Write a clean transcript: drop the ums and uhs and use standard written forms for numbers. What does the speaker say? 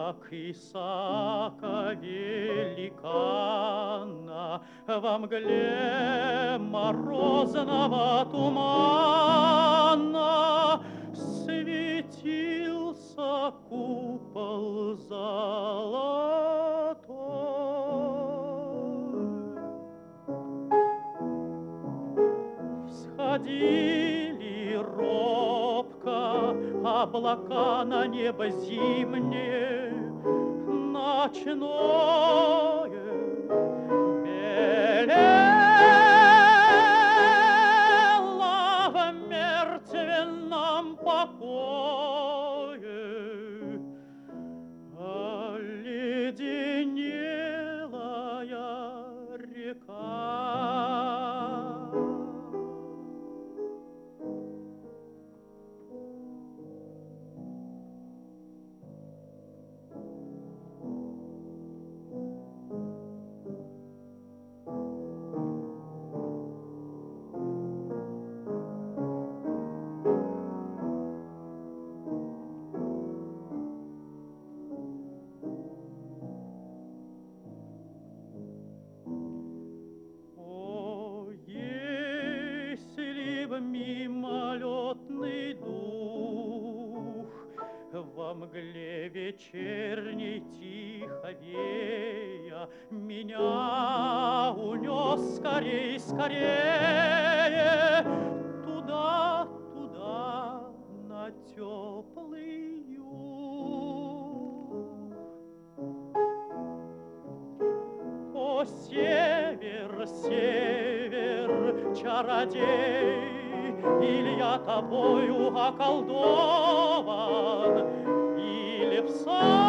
как Исаака великана, во мгле морозного тумана светился купол золотой. Всходили робко облака на небо зимнее, ночное белело в мертвенном покое, оледенелая река. Мимолетный дух во мгле вечерней тихо вея меня унес скорей, скорее туда, туда, на теплый юг. О, север, север, чародей, или я тобою околдован, или в сан